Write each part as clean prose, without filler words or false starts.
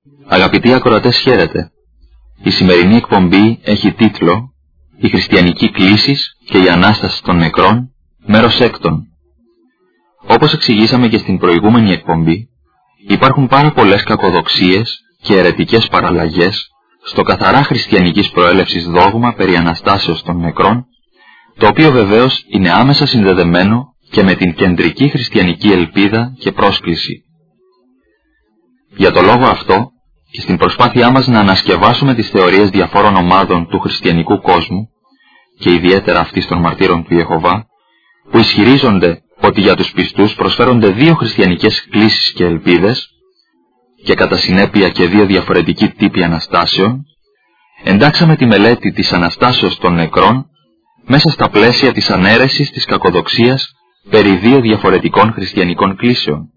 Αγαπητοί ακροατές, χαίρετε. Η σημερινή εκπομπή έχει τίτλο «Η χριστιανική κλίσης και η Ανάσταση των νεκρών, μέρος έκτον». Όπως εξηγήσαμε και στην προηγούμενη εκπομπή, υπάρχουν πάρα πολλές κακοδοξίες και αιρετικές παραλλαγές στο καθαρά χριστιανικής προέλευσης δόγμα περί Αναστάσεως των νεκρών, το οποίο βεβαίως είναι άμεσα συνδεδεμένο και με την κεντρική χριστιανική ελπίδα και πρόσκληση. Για το λόγο αυτό, και στην προσπάθειά μας να ανασκευάσουμε τις θεωρίες διαφόρων ομάδων του χριστιανικού κόσμου, και ιδιαίτερα αυτής των μαρτύρων του Ιεχωβά, που ισχυρίζονται ότι για τους πιστούς προσφέρονται δύο χριστιανικές κλίσεις και ελπίδες, και κατά συνέπεια και δύο διαφορετικοί τύποι Αναστάσεων, εντάξαμε τη μελέτη της Αναστάσεως των νεκρών μέσα στα πλαίσια της ανέρεσης της κακοδοξίας περί δύο διαφορετικών χριστιανικών κλίσεων.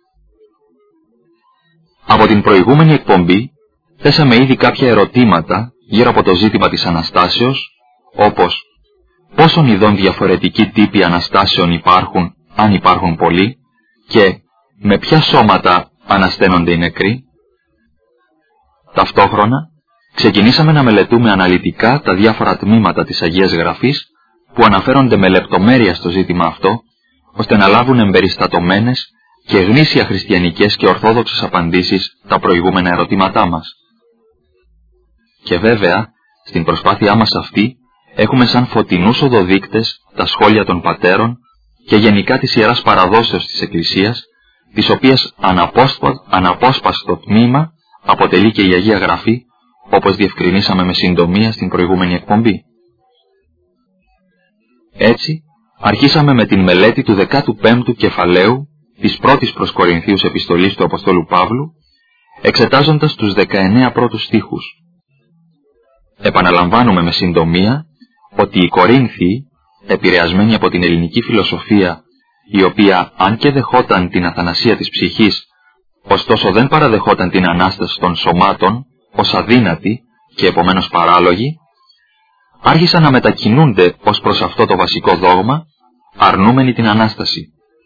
Από την προηγούμενη εκπομπή θέσαμε ήδη κάποια ερωτήματα γύρω από το ζήτημα της Αναστάσεως, όπως πόσων ειδών διαφορετικοί τύποι Αναστάσεων υπάρχουν, αν υπάρχουν πολλοί, και με ποια σώματα ανασταίνονται οι νεκροί. Ταυτόχρονα ξεκινήσαμε να μελετούμε αναλυτικά τα διάφορα τμήματα της Αγίας Γραφής που αναφέρονται με λεπτομέρεια στο ζήτημα αυτό, ώστε να λάβουν εμπεριστατωμένες και γνήσια χριστιανικές και ορθόδοξες απαντήσεις τα προηγούμενα ερωτήματά μας. Και βέβαια, στην προσπάθειά μας αυτή, έχουμε σαν φωτεινούς οδοδείκτες τα σχόλια των πατέρων και γενικά της Ιεράς Παραδόσεως της Εκκλησίας, της οποίας αναπόσπαστο τμήμα αποτελεί και η Αγία Γραφή, όπως διευκρινίσαμε με συντομία στην προηγούμενη εκπομπή. Έτσι, αρχίσαμε με την μελέτη του 15ου κεφαλαίου της πρώτης προς Κορινθίους επιστολής του Αποστόλου Παύλου, εξετάζοντας τους 19 πρώτους στίχους. Επαναλαμβάνουμε με συντομία ότι οι Κορίνθιοι, επηρεασμένοι από την ελληνική φιλοσοφία, η οποία αν και δεχόταν την αθανασία της ψυχής, ωστόσο δεν παραδεχόταν την Ανάσταση των σωμάτων ως αδύνατη και επομένως παράλογη, άρχισαν να μετακινούνται ως προς αυτό το βασικό δόγμα, αρνούμενοι την Ανάσταση.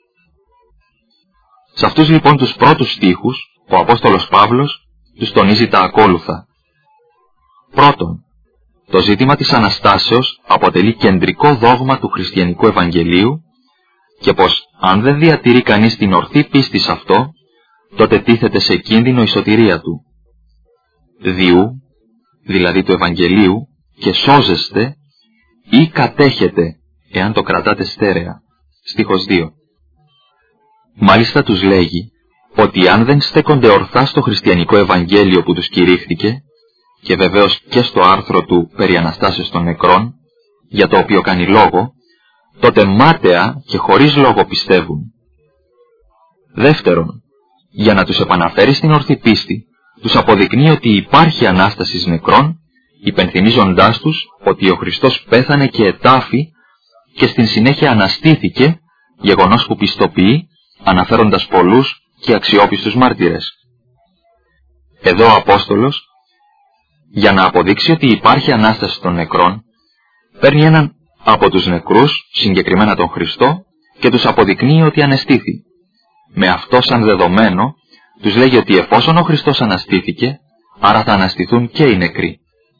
Σε αυτούς λοιπόν τους πρώτους στίχους, ο Απόστολος Παύλος τους τονίζει τα ακόλουθα. Πρώτον, το ζήτημα της Αναστάσεως αποτελεί κεντρικό δόγμα του χριστιανικού Ευαγγελίου και πως αν δεν διατηρεί κανείς την ορθή πίστη σε αυτό, τότε τίθεται σε κίνδυνο η σωτηρία του. Διού, δηλαδή του Ευαγγελίου, και σώζεστε ή κατέχετε, εάν το κρατάτε στέρεα. Στίχος 2. Μάλιστα τους λέγει ότι αν δεν στέκονται ορθά στο χριστιανικό Ευαγγέλιο που τους κηρύχθηκε, και βεβαίως και στο άρθρο του περί Αναστάσεως των νεκρών, για το οποίο κάνει λόγο, τότε μάταια και χωρίς λόγο πιστεύουν. Δεύτερον, για να τους επαναφέρει στην ορθή πίστη, τους αποδεικνύει ότι υπάρχει Ανάσταση νεκρών, υπενθυμίζοντάς τους ότι ο Χριστός πέθανε και ετάφη και στην συνέχεια αναστήθηκε, γεγονός που πιστοποιεί, αναφέροντας πολλούς και αξιόπιστους μάρτυρες. Εδώ ο Απόστολος, για να αποδείξει ότι υπάρχει Ανάσταση των νεκρών, παίρνει έναν από τους νεκρούς, συγκεκριμένα τον Χριστό, και τους αποδεικνύει ότι ανεστήθη. Με αυτό σαν δεδομένο, τους λέγει ότι εφόσον ο Χριστός αναστήθηκε, άρα θα αναστηθούν και οι νεκροί.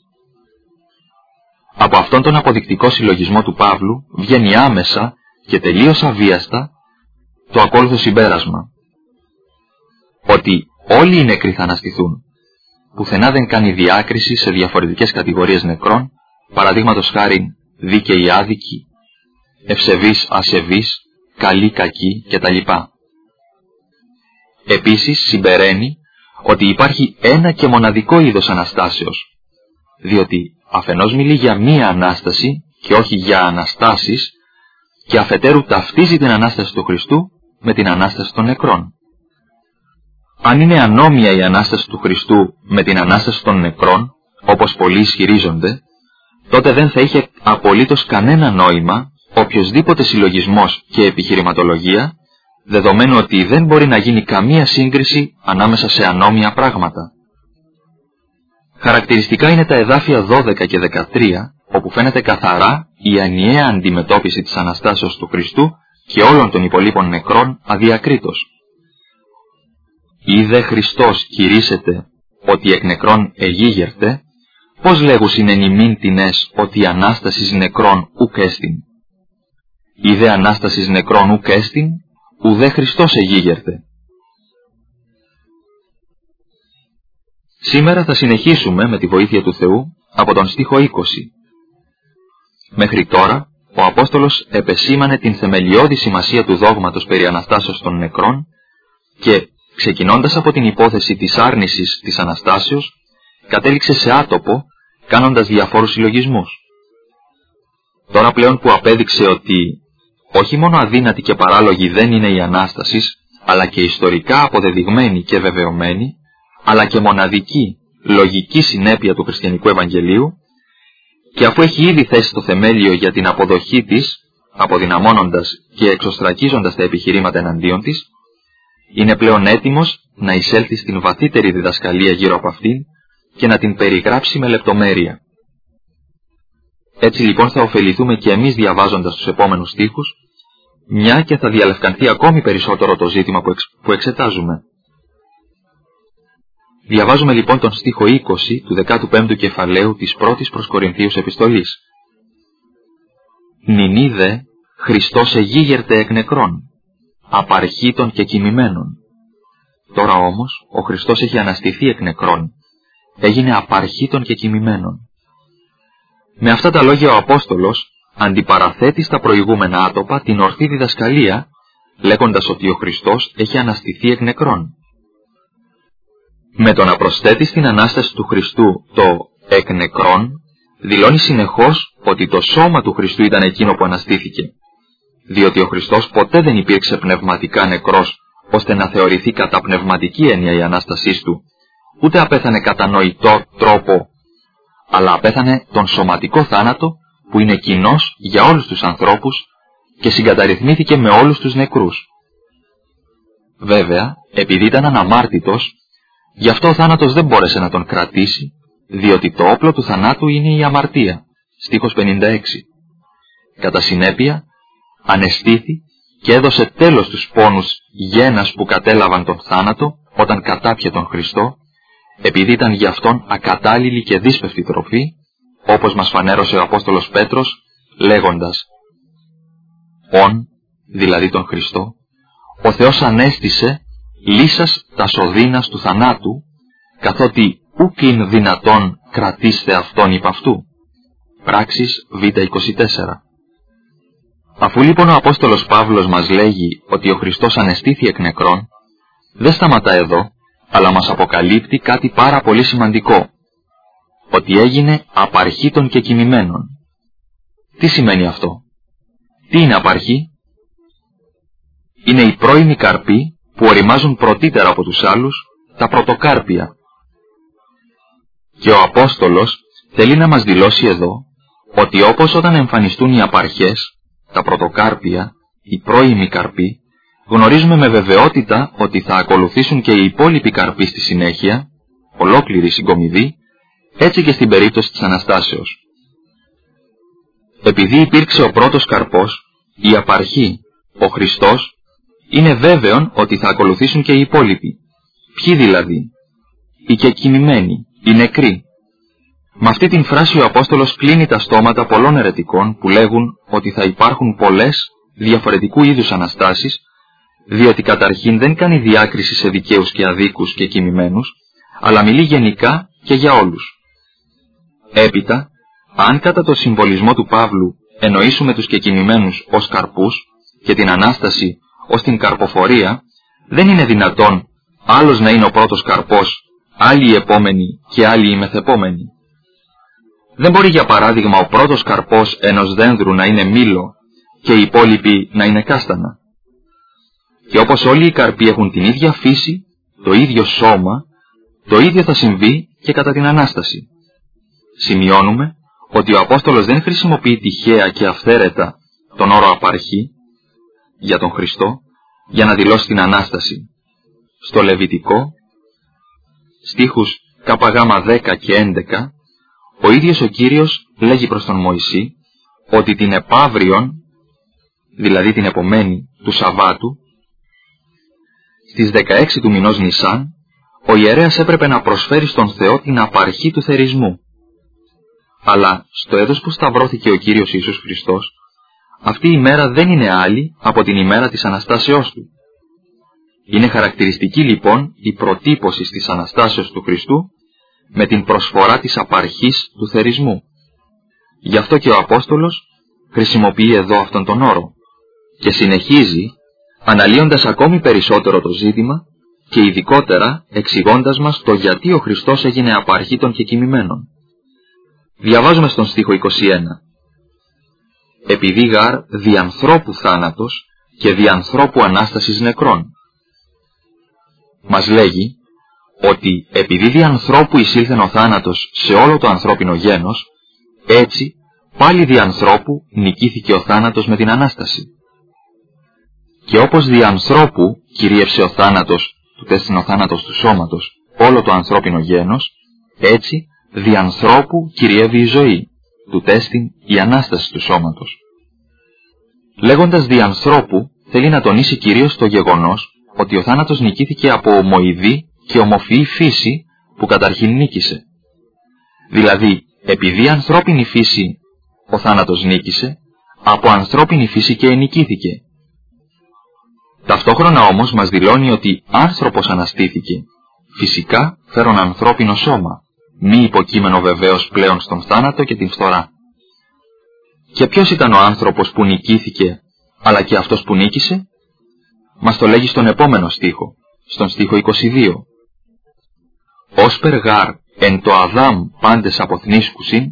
Από αυτόν τον αποδεικτικό συλλογισμό του Παύλου βγαίνει άμεσα και τελείως αβίαστα το ακόλουθο συμπέρασμα. Ότι όλοι οι νεκροί θα αναστηθούν. Πουθενά δεν κάνει διάκριση σε διαφορετικές κατηγορίες νεκρών, παραδείγματος χάριν δίκαιοι άδικοι, ευσεβείς ασεβείς, καλοί κακοί κτλ. Επίσης συμπεραίνει ότι υπάρχει ένα και μοναδικό είδος Αναστάσεως, διότι αφενός μιλεί για μία Ανάσταση και όχι για Αναστάσεις, και αφετέρου ταυτίζει την Ανάσταση του Χριστού με την Ανάσταση των νεκρών. Αν είναι ανώμια η Ανάσταση του Χριστού με την Ανάσταση των νεκρών, όπως πολλοί ισχυρίζονται, τότε δεν θα είχε απολύτως κανένα νόημα οποιοσδήποτε συλλογισμός και επιχειρηματολογία, δεδομένου ότι δεν μπορεί να γίνει καμία σύγκριση ανάμεσα σε ανώμια πράγματα. Χαρακτηριστικά είναι τα εδάφια 12 και 13, όπου φαίνεται καθαρά η ενιαία αντιμετώπιση της Αναστάσεως του Χριστού και όλων των υπολείπων νεκρών αδιακρίτως. «Είδε Χριστός κηρύσσεται ότι εκ νεκρών εγίγερτε, πώς λέγουσιν εν ημίν τινές ότι η Ανάστασης νεκρών ουκ έστιν. Η δε Ανάστασης νεκρών ουκ έστιν, ουδέ Χριστός εγίγερτε. Σήμερα θα συνεχίσουμε με τη βοήθεια του Θεού από τον στίχο 20. Μέχρι τώρα, ο Απόστολος επεσήμανε την θεμελιώδη σημασία του δόγματος περί Αναστάσεως των νεκρών και, ξεκινώντας από την υπόθεση της άρνησης της Αναστάσεως, κατέληξε σε άτοπο, κάνοντας διαφόρους συλλογισμούς. Τώρα πλέον που απέδειξε ότι όχι μόνο αδύνατη και παράλογη δεν είναι η Ανάστασης, αλλά και ιστορικά αποδεδειγμένη και βεβαιωμένη, αλλά και μοναδική, λογική συνέπεια του χριστιανικού Ευαγγελίου, και αφού έχει ήδη θέσει το θεμέλιο για την αποδοχή της, αποδυναμώνοντας και εξωστρακίζοντας τα επιχειρήματα εναντίον της, είναι πλέον έτοιμος να εισέλθει στην βαθύτερη διδασκαλία γύρω από αυτήν και να την περιγράψει με λεπτομέρεια. Έτσι λοιπόν θα ωφεληθούμε και εμείς διαβάζοντας τους επόμενους στίχους, μια και θα διαλευκανθεί ακόμη περισσότερο το ζήτημα που εξετάζουμε. Διαβάζουμε λοιπόν τον στίχο 20 του 15ου κεφαλαίου της πρώτης προς Κορινθίους επιστολής. «Νινίδε, Χριστός εγίγερτε εκ νεκρών, απαρχήτων και κοιμημένων». Τώρα όμως ο Χριστός έχει αναστηθεί εκ νεκρών, έγινε απαρχήτων και κοιμημένων. Με αυτά τα λόγια ο Απόστολος αντιπαραθέτει στα προηγούμενα άτοπα την ορθή διδασκαλία, λέγοντας ότι ο Χριστός έχει αναστηθεί εκ νεκρών. Με το να προσθέτει στην Ανάσταση του Χριστού το εκ νεκρών, δηλώνει συνεχώς ότι το σώμα του Χριστού ήταν εκείνο που αναστήθηκε, διότι ο Χριστός ποτέ δεν υπήρξε πνευματικά νεκρός, ώστε να θεωρηθεί κατά πνευματική έννοια η Ανάστασής του, ούτε απέθανε κατά νοητό τρόπο, αλλά απέθανε τον σωματικό θάνατο που είναι κοινός για όλους τους ανθρώπους και συγκαταρρυθμίθηκε με όλους τους νεκρούς. Βέβαια, επειδή ήταν αναμάρτητος, γι' αυτό ο θάνατος δεν μπόρεσε να τον κρατήσει, διότι το όπλο του θανάτου είναι η αμαρτία, στίχος 56. Κατά συνέπεια, ανεστήθη και έδωσε τέλος στους πόνους γένας που κατέλαβαν τον θάνατο όταν κατάπιε τον Χριστό, επειδή ήταν γι' αυτόν ακατάλληλη και δύσπευτη τροφή, όπως μας φανέρωσε ο Απόστολος Πέτρος, λέγοντας δηλαδή τον Χριστό, ο Θεός ανέστησε λύσας τα σωδίνας του θανάτου, καθότι ουκ ειν δυνατόν κρατήστε αυτόν υπ' αυτού. Πράξεις Β24. Αφού λοιπόν ο Απόστολος Παύλος μας λέγει ότι ο Χριστός ανεστήθη εκ νεκρών, δεν σταματά εδώ, αλλά μας αποκαλύπτει κάτι πάρα πολύ σημαντικό, ότι έγινε απαρχήτων και κοιμημένων. Τι σημαίνει αυτό? Τι είναι απαρχή? Είναι οι πρώιμοι καρποί που οριμάζουν πρωτύτερα από τους άλλους, τα πρωτοκάρπια. Και ο Απόστολος θέλει να μας δηλώσει εδώ ότι όπως όταν εμφανιστούν οι απαρχές, τα πρωτοκάρπια, οι πρώιμοι καρποί, γνωρίζουμε με βεβαιότητα ότι θα ακολουθήσουν και οι υπόλοιποι καρποί στη συνέχεια, ολόκληρη συγκομιδή, έτσι και στην περίπτωση της Αναστάσεως. Επειδή υπήρξε ο πρώτος καρπός, η απαρχή, ο Χριστός, είναι βέβαιον ότι θα ακολουθήσουν και οι υπόλοιποι. Ποιοι δηλαδή? Οι κεκοιμημένοι, οι νεκροί. Με αυτή την φράση ο Απόστολος κλείνει τα στόματα πολλών αιρετικών που λέγουν ότι θα υπάρχουν πολλές διαφορετικού είδους Αναστάσεις, διότι καταρχήν δεν κάνει διάκριση σε δικαίους και αδίκους και κοιμημένους, αλλά μιλεί γενικά και για όλους. Έπειτα, αν κατά το συμβολισμό του Παύλου εννοήσουμε τους κεκοιμημένους ως καρπούς και την Ανάσταση ως την καρποφορία, δεν είναι δυνατόν άλλος να είναι ο πρώτος καρπός, άλλοι οι επόμενοι και άλλοι οι μεθεπόμενοι. Δεν μπορεί για παράδειγμα ο πρώτος καρπός ενός δένδρου να είναι μήλο και οι υπόλοιποι να είναι κάστανα. Και όπως όλοι οι καρποί έχουν την ίδια φύση, το ίδιο σώμα, το ίδιο θα συμβεί και κατά την Ανάσταση. Σημειώνουμε ότι ο Απόστολος δεν χρησιμοποιεί τυχαία και αυθαίρετα τον όρο απαρχή για τον Χριστό για να δηλώσει την Ανάσταση. Στο Λεβιτικό, στίχους ΚΓ10 και 11, ο ίδιος ο Κύριος λέγει προς τον Μωυσή ότι την επαύριον, δηλαδή την επομένη του Σαββάτου, στις 16 του μηνός Νισάν, ο ιερέας έπρεπε να προσφέρει στον Θεό την απαρχή του θερισμού. Αλλά στο έδος που σταυρώθηκε ο Κύριος Ιησούς Χριστός, αυτή η μέρα δεν είναι άλλη από την ημέρα της Αναστάσεώς Του. Είναι χαρακτηριστική λοιπόν η προτύπωση της Αναστάσεως του Χριστού με την προσφορά της απαρχής του θερισμού. Γι' αυτό και ο Απόστολος χρησιμοποιεί εδώ αυτόν τον όρο και συνεχίζει αναλύοντας ακόμη περισσότερο το ζήτημα και ειδικότερα εξηγώντας μας το γιατί ο Χριστός έγινε απαρχή των κεκοιμημένων. Διαβάζουμε στον στίχο 21. «Επειδή γάρ δι' ανθρώπου θάνατος και δι' ανθρώπου ανάστασης νεκρών». Μας λέγει ότι επειδή δι' ανθρώπου εισήλθεν ο θάνατος σε όλο το ανθρώπινο γένος, έτσι πάλι δι' ανθρώπου νικήθηκε ο θάνατος με την Ανάσταση. Και όπως δι' ανθρώπου κυρίευσε ο θάνατος, του τέστην ο θάνατος του σώματος, όλο το ανθρώπινο γένος, έτσι δι' ανθρώπου κυριεύει η ζωή, του τέστην η Ανάσταση του σώματος. Λέγοντας δι' ανθρώπου, θέλει να τονίσει κυρίως το γεγονός ότι ο θάνατος νικήθηκε από ομοειδή και ομοφυή φύση που καταρχήν νίκησε. Δηλαδή, επειδή ανθρώπινη φύση ο θάνατος νίκησε, από ανθρώπινη φύση και ενικήθηκε. Ταυτόχρονα όμως μας δηλώνει ότι άνθρωπος αναστήθηκε, φυσικά φέρον ανθρώπινο σώμα, μη υποκείμενο βεβαίως πλέον στον θάνατο και την φθορά. Και ποιος ήταν ο άνθρωπος που νικήθηκε, αλλά και αυτός που νίκησε? Μας το λέγει στον επόμενο στίχο, στον στίχο 22. «Όσπερ γάρ εν το Αδάμ πάντες αποθνίσκουσιν,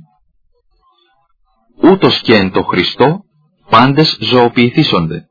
ούτως και εν το Χριστό πάντες ζωοποιηθήσονται».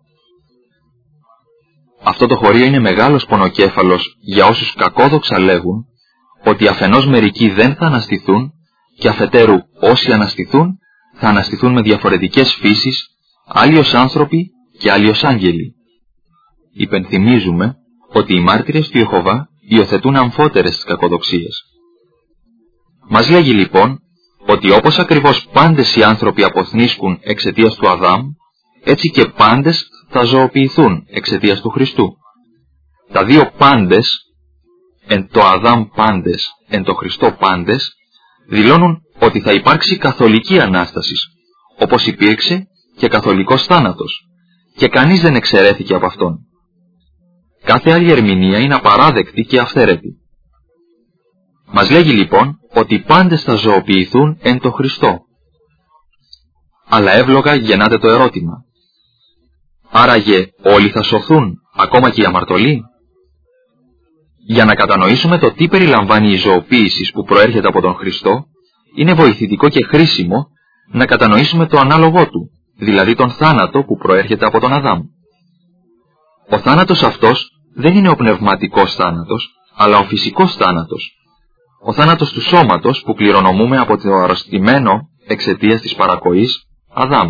Αυτό το χωρίο είναι μεγάλος πονοκέφαλος για όσους κακόδοξα λέγουν ότι αφενός μερικοί δεν θα αναστηθούν και αφετέρου όσοι αναστηθούν θα αναστηθούν με διαφορετικές φύσεις, άλλοι ως άνθρωποι και άλλοι ως άγγελοι. Υπενθυμίζουμε ότι οι μάρτυρες του Ιεχωβά υιοθετούν αμφότερες τις κακοδοξίες. Μας λέγει λοιπόν ότι όπως ακριβώς πάντες οι άνθρωποι αποθνίσκουν εξαιτίας του Αδάμ, έτσι και πάντες θα ζωοποιηθούν εξαιτίας του Χριστού. Τα δύο πάντες, εν το Αδάμ πάντες, εν το Χριστό πάντες, δηλώνουν ότι θα υπάρξει καθολική Ανάσταση, όπως υπήρξε και καθολικός θάνατος, και κανείς δεν εξαιρέθηκε από αυτόν. Κάθε άλλη ερμηνεία είναι απαράδεκτη και αυθαίρετη. Μας λέγει λοιπόν ότι πάντες θα ζωοποιηθούν εν το Χριστό. Αλλά εύλογα γεννάται το ερώτημα. Άραγε όλοι θα σωθούν, ακόμα και οι αμαρτωλοί? Για να κατανοήσουμε το τι περιλαμβάνει η ζωοποίηση που προέρχεται από τον Χριστό, είναι βοηθητικό και χρήσιμο να κατανοήσουμε το ανάλογό του, δηλαδή τον θάνατο που προέρχεται από τον Αδάμ. Ο θάνατος αυτός δεν είναι ο πνευματικός θάνατος, αλλά ο φυσικός θάνατος. Ο θάνατος του σώματος που κληρονομούμε από το αρρωστημένο εξαιτίας της παρακοής Αδάμ.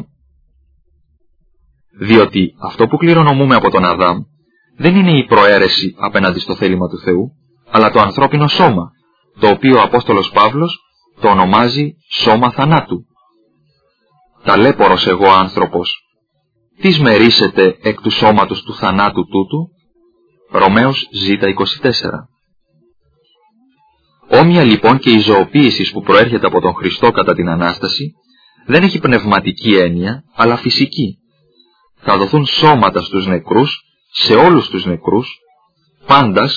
Διότι αυτό που κληρονομούμε από τον Αδάμ δεν είναι η προαίρεση απέναντι στο θέλημα του Θεού, αλλά το ανθρώπινο σώμα, το οποίο ο Απόστολος Παύλος το ονομάζει σώμα θανάτου. Ταλέπορος εγώ άνθρωπος, τι σμερίσετε εκ του σώματος του θανάτου τούτου? Ρωμαίος Ζ24. Όμοια λοιπόν και η ζωοποίηση που προέρχεται από τον Χριστό κατά την Ανάσταση δεν έχει πνευματική έννοια, αλλά φυσική. Θα δοθούν σώματα στους νεκρούς, σε όλους τους νεκρούς, πάντας,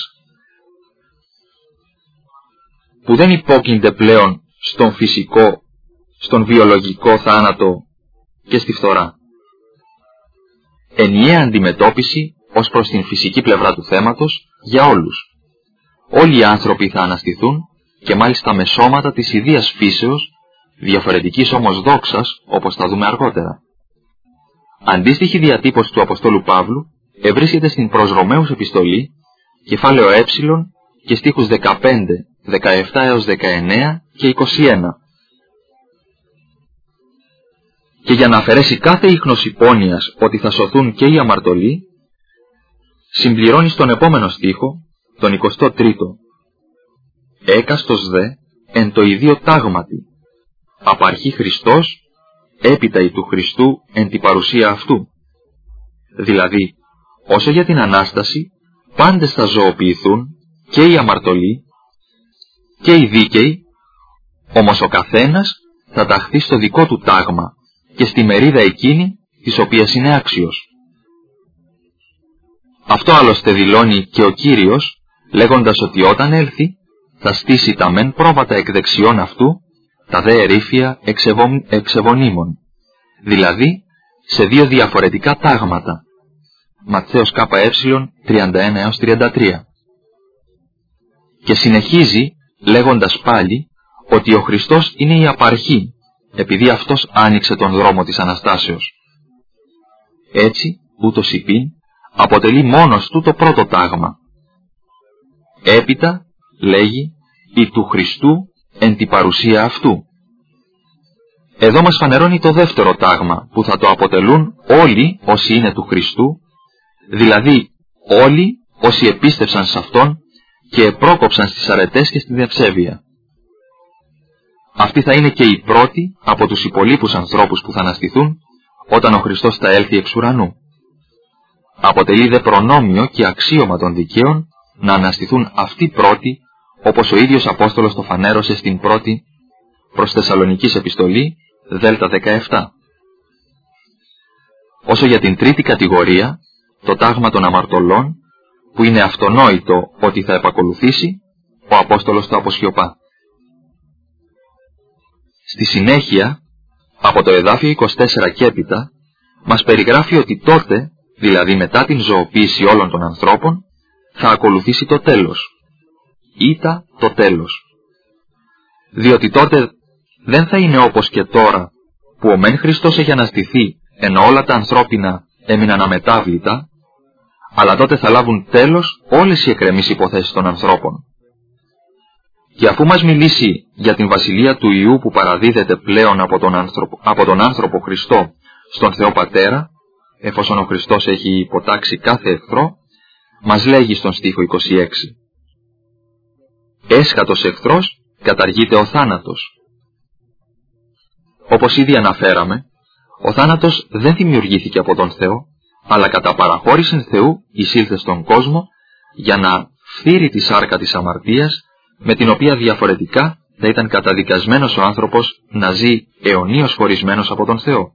που δεν υπόκεινται πλέον στον φυσικό, στον βιολογικό θάνατο και στη φθορά. Ενιαία αντιμετώπιση ως προς την φυσική πλευρά του θέματος για όλους. Όλοι οι άνθρωποι θα αναστηθούν και μάλιστα με σώματα της ιδίας φύσεως, διαφορετικής όμως δόξας, όπως θα δούμε αργότερα. Αντίστοιχη διατύπωση του Αποστόλου Παύλου ευρίσκεται στην προς Ρωμαίους επιστολή, κεφάλαιο ε και στίχους 15, 17 έως 19 και 21. Και για να αφαιρέσει κάθε ίχνος υπόνοιας ότι θα σωθούν και οι αμαρτωλοί, συμπληρώνει στον επόμενο στίχο, τον 23ο. Έκαστος δε εν το ιδίο τάγματι, απαρχή Χριστός, έπειτα η του Χριστού εν την παρουσία αυτού. Δηλαδή, όσο για την Ανάσταση, πάντες θα ζωοποιηθούν και οι αμαρτωλοί και οι δίκαιοι, όμως ο καθένας θα ταχθεί στο δικό του τάγμα και στη μερίδα εκείνη της οποίας είναι άξιος. Αυτό άλλωστε δηλώνει και ο Κύριος, λέγοντας ότι όταν έλθει θα στήσει τα μεν πρόβατα εκ δεξιών αυτού, τα δε ερήφια εξεβονίμων, δηλαδή σε δύο διαφορετικά τάγματα. Ματθαίος ΚΕ 31-33. Και συνεχίζει λέγοντας πάλι ότι ο Χριστός είναι η απαρχή, επειδή Αυτός άνοιξε τον δρόμο της Αναστάσεως. Έτσι, ούτως υπήν, αποτελεί μόνος του το πρώτο τάγμα. Έπειτα, λέγει, η του Χριστού εν τη παρουσία αυτού. Εδώ μας φανερώνει το δεύτερο τάγμα, που θα το αποτελούν όλοι όσοι είναι του Χριστού, δηλαδή όλοι όσοι επίστευσαν σε Αυτόν και επρόκοψαν στις αρετές και στην ευσέβεια. Αυτοί θα είναι και οι πρώτοι από τους υπολείπους ανθρώπους που θα αναστηθούν όταν ο Χριστός θα έλθει εξ ουρανού. Αποτελεί δε προνόμιο και αξίωμα των δικαίων να αναστηθούν αυτοί πρώτοι, όπως ο ίδιος Απόστολος το φανέρωσε στην πρώτη προς Θεσσαλονικής επιστολή Δέλτα 17. Όσο για την τρίτη κατηγορία, το τάγμα των αμαρτωλών, που είναι αυτονόητο ότι θα επακολουθήσει, ο Απόστολος το αποσιωπά. Στη συνέχεια, από το εδάφιο 24 και έπειτα, μας περιγράφει ότι τότε, δηλαδή μετά την ζωοποίηση όλων των ανθρώπων, θα ακολουθήσει το τέλος. Ήτα το τέλος. Διότι τότε δεν θα είναι όπως και τώρα, που ο μεν Χριστός έχει αναστηθεί, ενώ όλα τα ανθρώπινα έμειναν αμετάβλητα, αλλά τότε θα λάβουν τέλος όλες οι εκκρεμείς υποθέσεις των ανθρώπων. Και αφού μας μιλήσει για την βασιλεία του Υιού που παραδίδεται πλέον από τον άνθρωπο Χριστό στον Θεό Πατέρα, εφόσον ο Χριστός έχει υποτάξει κάθε εχθρό, μας λέγει στον στίχο 26. Έσχατος εχθρός καταργείται ο θάνατος. Όπως ήδη αναφέραμε, ο θάνατος δεν δημιουργήθηκε από τον Θεό, αλλά κατά παραχώρησιν Θεού εισήλθε στον κόσμο για να φθείρει τη σάρκα της αμαρτίας, με την οποία διαφορετικά θα ήταν καταδικασμένος ο άνθρωπος να ζει αιωνίως χωρισμένος από τον Θεό.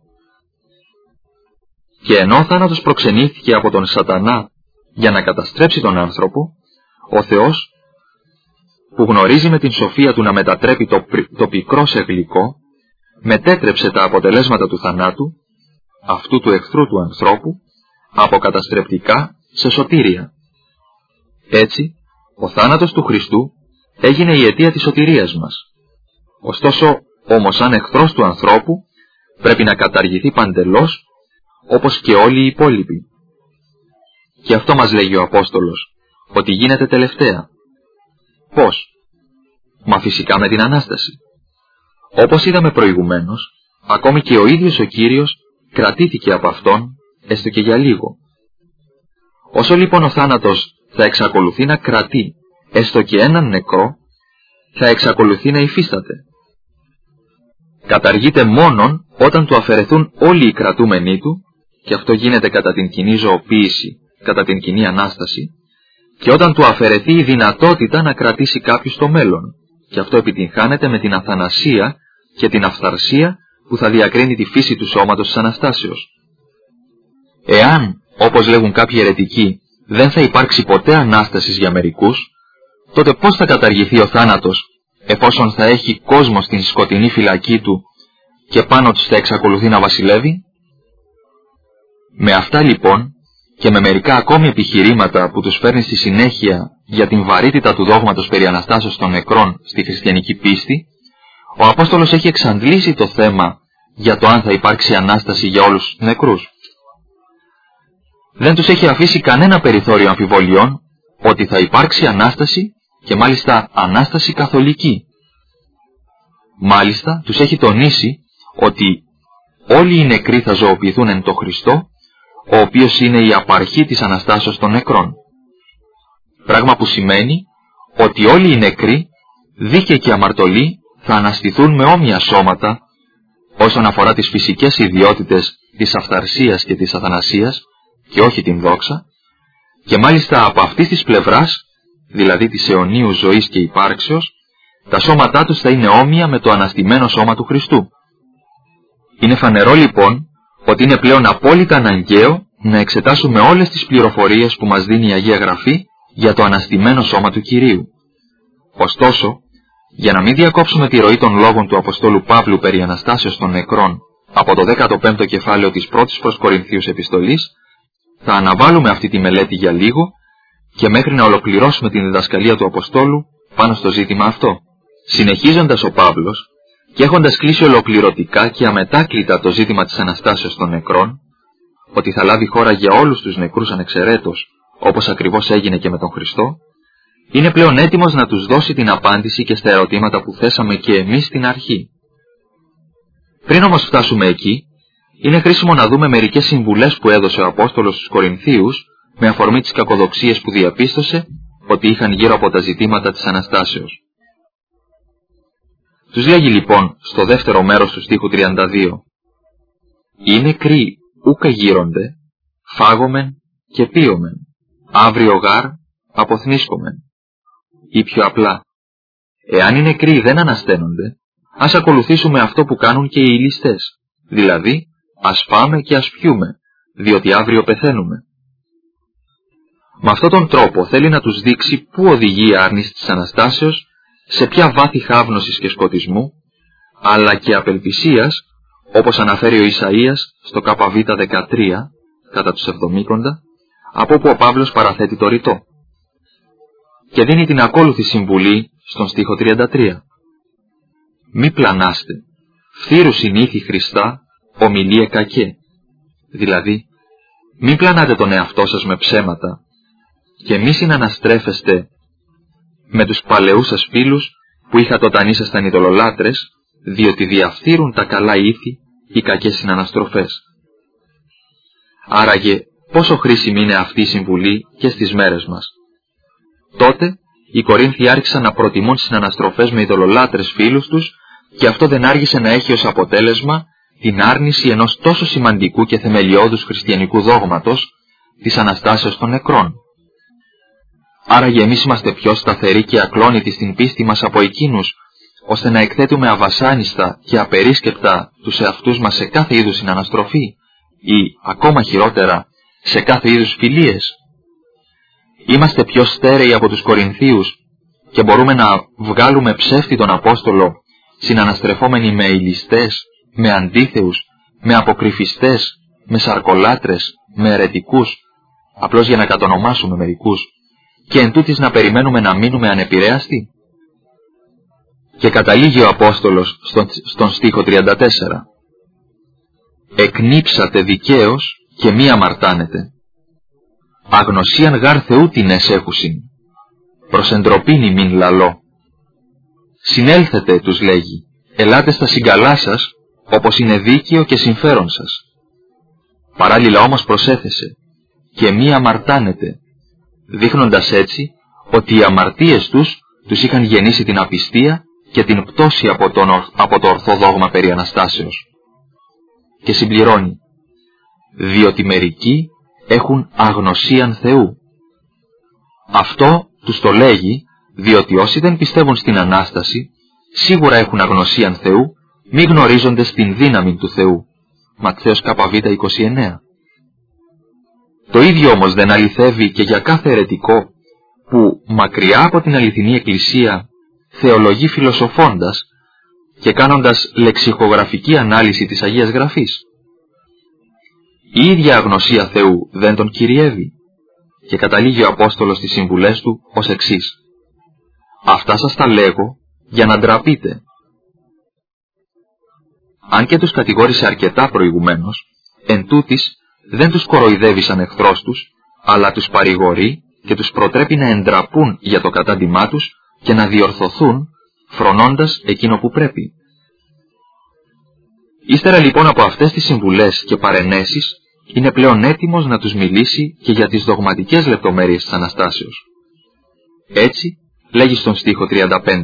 Και ενώ ο θάνατος προξενήθηκε από τον Σατανά για να καταστρέψει τον άνθρωπο, ο Θεός, που γνωρίζει με την σοφία του να μετατρέπει το πικρό σε γλυκό, μετέτρεψε τα αποτελέσματα του θανάτου, αυτού του εχθρού του ανθρώπου, από καταστρεπτικά σε σωτήρια. Έτσι, ο θάνατος του Χριστού έγινε η αιτία της σωτηρίας μας. Ωστόσο, όμως σαν εχθρός του ανθρώπου, πρέπει να καταργηθεί παντελώς, όπως και όλοι οι υπόλοιποι. Και αυτό μας λέγει ο Απόστολος, ότι γίνεται τελευταία. Πώς? Μα φυσικά με την Ανάσταση. Όπως είδαμε προηγουμένως, ακόμη και ο ίδιος ο Κύριος κρατήθηκε από Αυτόν, έστω και για λίγο. Όσο λοιπόν ο θάνατος θα εξακολουθεί να κρατεί έστω και έναν νεκρό, θα εξακολουθεί να υφίσταται. Καταργείται μόνον όταν του αφαιρεθούν όλοι οι κρατούμενοι του, και αυτό γίνεται κατά την κοινή ζωοποίηση, κατά την κοινή Ανάσταση, και όταν του αφαιρεθεί η δυνατότητα να κρατήσει κάποιους στο μέλλον, και αυτό επιτυγχάνεται με την αθανασία και την αυθαρσία που θα διακρίνει τη φύση του σώματος της Αναστάσεως. Εάν, όπως λέγουν κάποιοι αιρετικοί, δεν θα υπάρξει ποτέ Ανάστασης για μερικούς, τότε πώς θα καταργηθεί ο θάνατος, εφόσον θα έχει κόσμο στην σκοτεινή φυλακή του και πάνω τους θα εξακολουθεί να βασιλεύει? Με αυτά λοιπόν, και με μερικά ακόμη επιχειρήματα που τους φέρνει στη συνέχεια για την βαρύτητα του δόγματος περί Αναστάσεως των νεκρών στη χριστιανική πίστη, ο Απόστολος έχει εξαντλήσει το θέμα για το αν θα υπάρξει Ανάσταση για όλους τους νεκρούς. Δεν τους έχει αφήσει κανένα περιθώριο αμφιβολιών ότι θα υπάρξει Ανάσταση, και μάλιστα Ανάσταση καθολική. Μάλιστα τους έχει τονίσει ότι όλοι οι νεκροί θα ζωοποιηθούν εν το Χριστό, ο οποίος είναι η απαρχή της Αναστάσεως των νεκρών. Πράγμα που σημαίνει ότι όλοι οι νεκροί, δίκαιοι και αμαρτωλοί, θα αναστηθούν με όμοια σώματα όσον αφορά τις φυσικές ιδιότητες της αυθαρσίας και της αθανασίας, και όχι την δόξα, και μάλιστα από αυτής της πλευράς δηλαδή της αιωνίου ζωής και υπάρξεως, τα σώματά τους θα είναι όμοια με το αναστημένο σώμα του Χριστού. Είναι φανερό λοιπόν ότι είναι πλέον απόλυτα αναγκαίο να εξετάσουμε όλες τις πληροφορίες που μας δίνει η Αγία Γραφή για το αναστημένο σώμα του Κυρίου. Ωστόσο, για να μην διακόψουμε τη ροή των λόγων του Αποστόλου Παύλου περί Αναστάσεως των νεκρών από το 15ο κεφάλαιο της πρώτης προς Κορινθίους επιστολής, θα αναβάλουμε αυτή τη μελέτη για λίγο και μέχρι να ολοκληρώσουμε την διδασκαλία του Αποστόλου πάνω στο ζήτημα αυτό. Συνεχίζοντας ο Παύλος και έχοντας κλείσει ολοκληρωτικά και αμετάκλητα το ζήτημα της Αναστάσεως των νεκρών, ότι θα λάβει χώρα για όλους τους νεκρούς ανεξαιρέτως, όπως ακριβώς έγινε και με τον Χριστό, είναι πλέον έτοιμος να τους δώσει την απάντηση και στα ερωτήματα που θέσαμε και εμείς στην αρχή. Πριν όμως φτάσουμε εκεί, είναι χρήσιμο να δούμε μερικές συμβουλές που έδωσε ο Απόστολος στους Κορινθίους με αφορμή τις κακοδοξίες που διαπίστωσε ότι είχαν γύρω από τα ζητήματα της Αναστάσεως. Τους λέγει λοιπόν στο δεύτερο μέρος του στίχου 32: «Οι νεκροί ούκ εγείρονται, φάγομεν και πίωμεν, αύριο γάρ αποθνίσκομεν». Ή πιο απλά, εάν οι νεκροί δεν ανασταίνονται, ας ακολουθήσουμε αυτό που κάνουν και οι ληστές, δηλαδή ας φάμε και ας πιούμε, διότι αύριο πεθαίνουμε. Με αυτόν τον τρόπο θέλει να τους δείξει πού οδηγεί η άρνηση της Αναστάσεως, σε ποια βάθη χάβνωσης και σκοτισμού, αλλά και απελπισίας, όπως αναφέρει ο Ισαΐας στο ΚΒ 13, κατά τους 70, από όπου ο Παύλος παραθέτει το ρητό. Και δίνει την ακόλουθη συμβουλή στον στίχο 33. «Μη πλανάστε, φθήρου συνήθη Χριστά, ομιλίε κακέ». Δηλαδή, μη πλανάτε τον εαυτό σας με ψέματα και μη συναναστρέφεστε με τους παλαιούς σας φίλους που είχατε όταν ήσασταν ειδωλολάτρες, διότι διαφθείρουν τα καλά ήθη οι κακές συναναστροφές. Άραγε, πόσο χρήσιμη είναι αυτή η συμβουλή και στις μέρες μας. Τότε, οι Κορίνθιοι άρχισαν να προτιμούν συναναστροφές με ειδωλολάτρες φίλους τους και αυτό δεν άργησε να έχει ως αποτέλεσμα την άρνηση ενός τόσο σημαντικού και θεμελιώδους χριστιανικού δόγματος, της Αναστάσεως των νεκρών. Άραγε εμείς είμαστε πιο σταθεροί και ακλόνητοι στην πίστη μας από εκείνους, ώστε να εκθέτουμε αβασάνιστα και απερίσκεπτα τους εαυτούς μας σε κάθε είδους συναναστροφή ή, ακόμα χειρότερα, σε κάθε είδους φιλίες. Είμαστε πιο στέρεοι από τους Κορινθίους και μπορούμε να βγάλουμε ψεύτη τον Απόστολο, συναναστρεφόμενοι με ηλιστές, με αντίθεους, με αποκρυφιστές, με σαρκολάτρες, με αιρετικούς, απλώς για να κατονομάσουμε μερικούς, και εν τούτοις να μείνουμε ανεπηρέαστοι. Και καταλήγει ο Απόστολος στον στίχο 34. «Εκνύψατε δικαίως και μη αμαρτάνετε. Αγνωσίαν γάρ Θεού την εσέχουσιν. Προς εντροπήν ημίν λαλώ. Συνέλθετε, τους λέγει, ελάτε στα συγκαλά σας, όπως είναι δίκαιο και συμφέρον σας. Παράλληλα όμως προσέθεσε, και μη αμαρτάνετε, δείχνοντας έτσι ότι οι αμαρτίες τους είχαν γεννήσει την απιστία και την πτώση από το ορθό δόγμα περί Αναστάσεως. Και συμπληρώνει, διότι μερικοί έχουν αγνωσίαν Θεού. Αυτό τους το λέγει, διότι όσοι δεν πιστεύουν στην Ανάσταση, σίγουρα έχουν αγνωσίαν Θεού, μη γνωρίζονται την δύναμη του Θεού. Ματθαίος ΚΒ 29. Το ίδιο όμως δεν αληθεύει και για κάθε αιρετικό που μακριά από την αληθινή Εκκλησία θεολογεί φιλοσοφώντας και κάνοντας λεξικογραφική ανάλυση της Αγίας Γραφής. Η ίδια αγνωσία Θεού δεν τον κυριεύει, και καταλήγει ο Απόστολος στις συμβουλές του ως εξής. Αυτά σας τα λέγω για να ντραπείτε. Αν και τους κατηγόρησε αρκετά προηγουμένως, εν τούτης δεν τους κοροϊδεύει σαν εχθρός τους, αλλά τους παρηγορεί και τους προτρέπει να εντραπούν για το κατάντημά τους και να διορθωθούν, φρονώντας εκείνο που πρέπει. Ύστερα λοιπόν από αυτές τις συμβουλές και παρενέσεις, είναι πλέον έτοιμος να τους μιλήσει και για τις δογματικές λεπτομέρειες της Αναστάσεως. Έτσι, λέγει στον στίχο 35.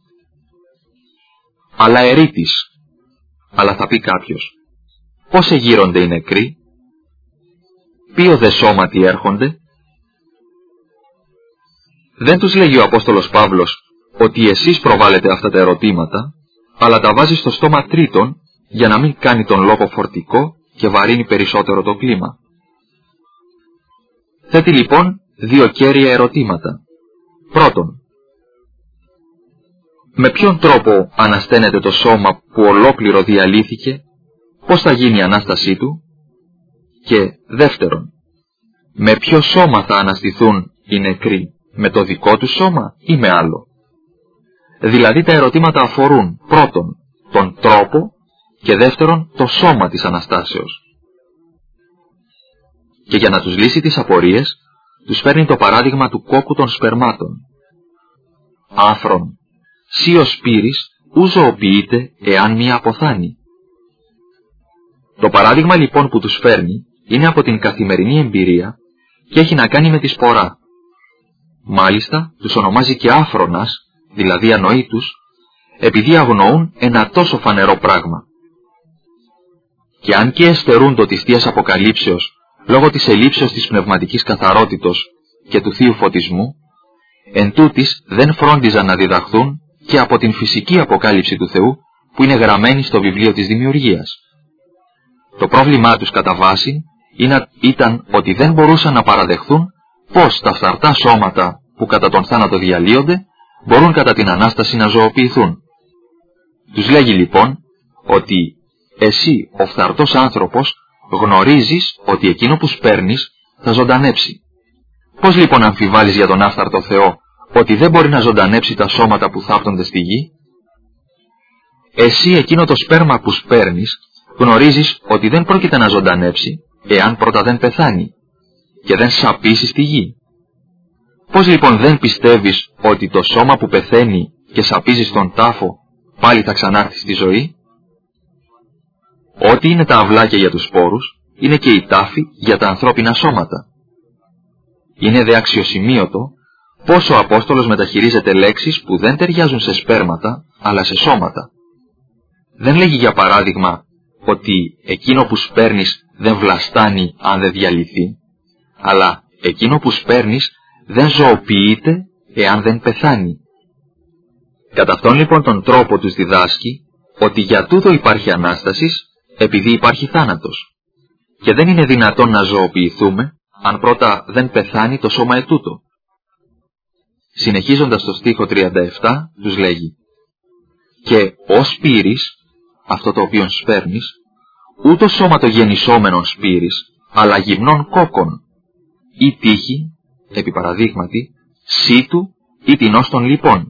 Αλλά ερήτης, αλλά θα πει κάποιος, πώς εγείρονται οι νεκροί, ποιο δε σώματι έρχονται. Δεν τους λέγει ο Απόστολος Παύλος ότι εσείς προβάλλετε αυτά τα ερωτήματα, αλλά τα βάζει στο στόμα τρίτων για να μην κάνει τον λόγο φορτικό και βαρύνει περισσότερο το κλίμα. Θέτει λοιπόν δύο κέρια ερωτήματα. Πρώτον, με ποιον τρόπο ανασταίνεται το σώμα που ολόκληρο διαλύθηκε, πώς θα γίνει η Ανάστασή του? Και δεύτερον, με ποιο σώμα θα αναστηθούν οι νεκροί, με το δικό του σώμα ή με άλλο? Δηλαδή τα ερωτήματα αφορούν πρώτον τον τρόπο και δεύτερον το σώμα της Αναστάσεως. Και για να τους λύσει τις απορίες, τους φέρνει το παράδειγμα του κόκκου των σπερμάτων. Άφρον, σύ ο σπύρης ου ζωοποιείται εάν μία αποθάνει. Το παράδειγμα λοιπόν που τους φέρνει είναι από την καθημερινή εμπειρία και έχει να κάνει με τη σπορά. Μάλιστα τους ονομάζει και άφρονας, δηλαδή ανοήτους, επειδή αγνοούν ένα τόσο φανερό πράγμα. Και αν και εστερούντο της Θείας Αποκαλύψεως λόγω της ελλείψεως της πνευματικής καθαρότητος και του Θείου Φωτισμού, εν τούτης δεν φρόντιζαν να διδαχθούν και από την φυσική αποκάλυψη του Θεού που είναι γραμμένη στο βιβλίο της Δημιουργίας. Το πρόβλημά τους κατά βάση ήταν ότι δεν μπορούσαν να παραδεχθούν πως τα φθαρτά σώματα που κατά τον θάνατο διαλύονται μπορούν κατά την Ανάσταση να ζωοποιηθούν. Τους λέγει λοιπόν ότι εσύ ο φθαρτός άνθρωπος γνωρίζεις ότι εκείνο που σπέρνεις θα ζωντανέψει. Πώς λοιπόν αμφιβάλλεις για τον άφθαρτο Θεό ότι δεν μπορεί να ζωντανέψει τα σώματα που θάπτονται στη γη? Εσύ εκείνο το σπέρμα που σπέρνεις γνωρίζεις ότι δεν πρόκειται να ζωντανέψει εάν πρώτα δεν πεθάνει και δεν σαπίσει στη γη. Πώς λοιπόν δεν πιστεύεις ότι το σώμα που πεθαίνει και σαπίζει στον τάφο πάλι θα ξανάρθει στη ζωή? Ό,τι είναι τα αυλάκια για τους σπόρους, είναι και η τάφη για τα ανθρώπινα σώματα. Είναι δε αξιοσημείωτο πόσο ο Απόστολος μεταχειρίζεται λέξεις που δεν ταιριάζουν σε σπέρματα, αλλά σε σώματα. Δεν λέγει για παράδειγμα ότι εκείνο που σπέρνεις δεν βλαστάνει αν δεν διαλυθεί, αλλά εκείνο που σπέρνεις δεν ζωοποιείται εάν δεν πεθάνει. Κατά αυτόν λοιπόν τον τρόπο τους διδάσκει ότι για τούτο υπάρχει Ανάστασης, επειδή υπάρχει θάνατος, και δεν είναι δυνατόν να ζωοποιηθούμε αν πρώτα δεν πεθάνει το σώμα ετούτο. Συνεχίζοντας το στίχο 37 τους λέγει «Και ως σπύρης, αυτό το οποίο σπέρνεις, ούτω σώμα το γεννησόμενον σπύρης, αλλά γυμνών κόκκων, ή τύχη, επί παραδείγματι, σύτου ή τεινός των λοιπών».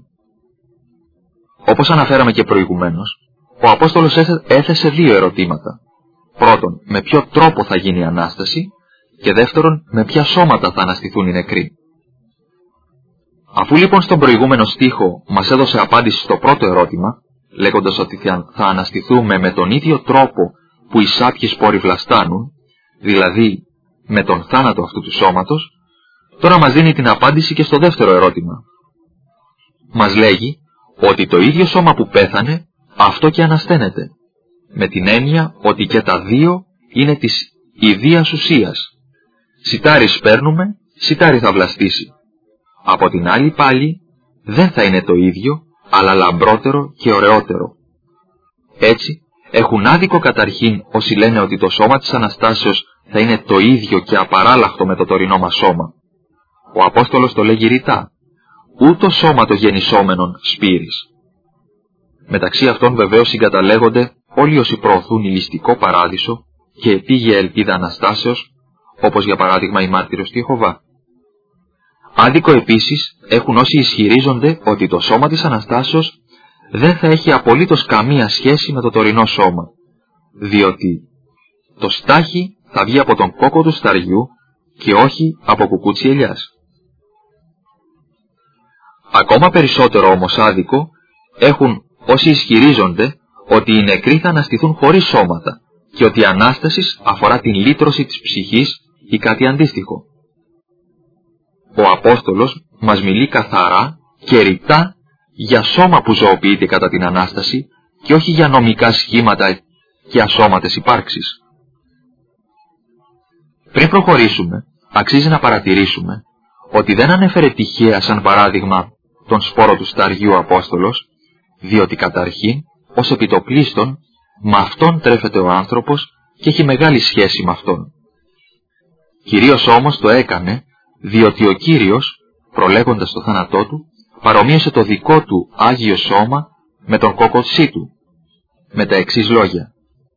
Όπως αναφέραμε και προηγουμένως, ο Απόστολος έθεσε δύο ερωτήματα. Πρώτον, με ποιο τρόπο θα γίνει η Ανάσταση και δεύτερον, με ποια σώματα θα αναστηθούν οι νεκροί. Αφού λοιπόν στον προηγούμενο στίχο μας έδωσε απάντηση στο πρώτο ερώτημα, λέγοντας ότι θα αναστηθούμε με τον ίδιο τρόπο που οι σάπιοι σπόροι βλαστάνουν, δηλαδή με τον θάνατο αυτού του σώματος, τώρα μας δίνει την απάντηση και στο δεύτερο ερώτημα. Μας λέγει ότι το ίδιο σώμα που πέθανε, αυτό και ανασταίνεται, με την έννοια ότι και τα δύο είναι της ιδίας ουσίας. Σιτάρι σπέρνουμε, σιτάρι θα βλαστήσει. Από την άλλη πάλι δεν θα είναι το ίδιο, αλλά λαμπρότερο και ωραιότερο. Έτσι, έχουν άδικο καταρχήν όσοι λένε ότι το σώμα της Αναστάσεως θα είναι το ίδιο και απαράλλαχτο με το τωρινό μας σώμα. Ο Απόστολος το λέγει ρητά, ούτω σώμα το γεννησόμενον σπύρης. Μεταξύ αυτών βεβαίως συγκαταλέγονται όλοι όσοι προωθούν ηλιστικό παράδεισο και επίγεια ελπίδα Αναστάσεως, όπως για παράδειγμα η μάρτυρος του Ιεχωβά. Άδικο επίσης έχουν όσοι ισχυρίζονται ότι το σώμα της Αναστάσεως δεν θα έχει απολύτως καμία σχέση με το τωρινό σώμα, διότι το στάχι θα βγει από τον κόκκο του σταριού και όχι από κουκούτσι ελιάς. Ακόμα περισσότερο όμως άδικο έχουν όσοι ισχυρίζονται ότι οι νεκροί θα αναστηθούν χωρίς σώματα και ότι η Ανάσταση αφορά την λύτρωση της ψυχής ή κάτι αντίστοιχο. Ο Απόστολος μας μιλεί καθαρά και ρητά για σώμα που ζωοποιείται κατά την Ανάσταση και όχι για νομικά σχήματα και ασώματες υπάρξεις. Πριν προχωρήσουμε, αξίζει να παρατηρήσουμε ότι δεν ανέφερε τυχαία σαν παράδειγμα τον σπόρο του σταριού ο Απόστολος, διότι καταρχήν, ως επιτοπλίστων, με αυτόν τρέφεται ο άνθρωπος και έχει μεγάλη σχέση με αυτόν. Κυρίως όμως το έκανε, διότι ο Κύριος, προλέγοντας το θάνατό του, παρομοίωσε το δικό του Άγιο Σώμα με τον κόκκο του, με τα εξής λόγια.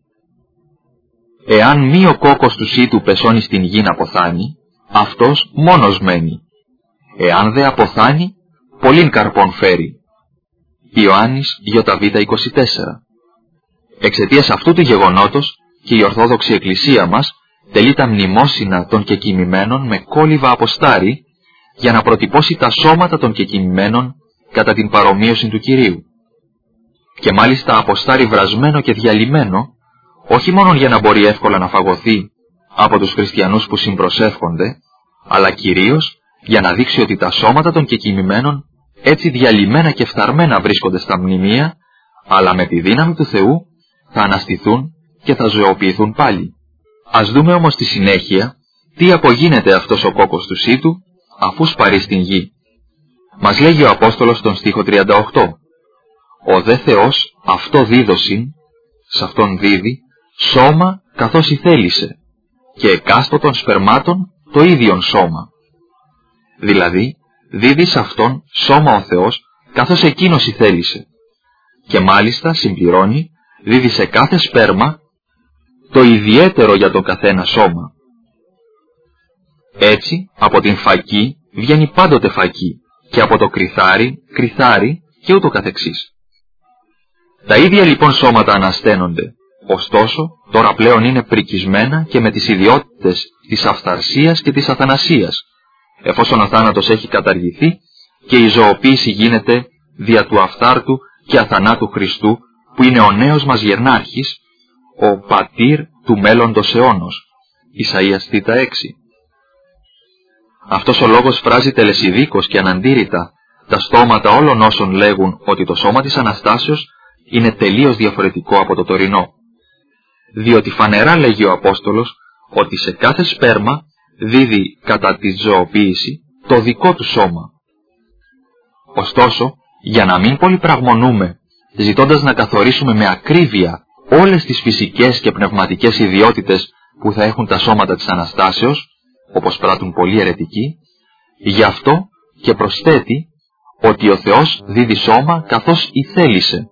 «Εάν μη ο κόκκος του σύτου πεσώνει στην γη να αποθάνει, αυτός μόνος μένει. Εάν δε αποθάνει, πολλήν καρπών φέρει». Ιωάννης Ι.Β. 24. Εξαιτίας αυτού του γεγονότος και η Ορθόδοξη Εκκλησία μας τελεί τα μνημόσυνα των κεκοιμημένων με κόλληβα από στάρι για να προτυπώσει τα σώματα των κεκοιμημένων κατά την παρομοίωση του Κυρίου. Και μάλιστα από στάρι βρασμένο και διαλυμένο, όχι μόνο για να μπορεί εύκολα να φαγωθεί από τους χριστιανούς που συμπροσεύχονται, αλλά κυρίως για να δείξει ότι τα σώματα των κεκοιμημένων έτσι διαλυμένα και φθαρμένα βρίσκονται στα μνημεία, αλλά με τη δύναμη του Θεού θα αναστηθούν και θα ζωοποιηθούν πάλι. Ας δούμε όμως στη συνέχεια τι απογίνεται αυτός ο κόκκος του σύτου αφού σπαρεί στην γη. Μας λέγει ο Απόστολος στον στίχο 38. «Ο δε Θεός αυτό δίδωσιν, σ' αυτόν δίδει, σώμα καθώς ηθέλησε, και εκάστοτων σπερμάτων το ίδιον σώμα». Δηλαδή, δίδει σ' αυτόν σώμα ο Θεός καθώς εκείνος ηθέλησε. Και μάλιστα συμπληρώνει, δίδει σε κάθε σπέρμα το ιδιαίτερο για τον καθένα σώμα. Έτσι, από την φακή βγαίνει πάντοτε φακή και από το κρυθάρι, κρυθάρι και ούτω καθεξής. Τα ίδια λοιπόν σώματα ανασταίνονται, ωστόσο τώρα πλέον είναι πρικισμένα και με τις ιδιότητες της αυθαρσίας και της αθανασίας, εφόσον ο θάνατος έχει καταργηθεί και η ζωοποίηση γίνεται δια του αυθάρτου και αθανάτου Χριστού, που είναι ο νέος μας γερνάρχης, ο πατήρ του μέλλοντος αιώνος. Ισαΐας Θ 6. Αυτός ο λόγος φράζει τελεσιδίκως και αναντήρητα τα στόματα όλων όσων λέγουν ότι το σώμα της Αναστάσεως είναι τελείως διαφορετικό από το τωρινό. Διότι φανερά λέγει ο Απόστολος ότι σε κάθε σπέρμα δίδει κατά τη ζωοποίηση το δικό του σώμα. Ωστόσο, για να μην πολυπραγμονούμε, ζητώντας να καθορίσουμε με ακρίβεια όλες τις φυσικές και πνευματικές ιδιότητες που θα έχουν τα σώματα της Αναστάσεως, όπως πράττουν πολλοί αιρετικοί, γι' αυτό και προσθέτει ότι ο Θεός δίδει σώμα καθώς ηθέλησε.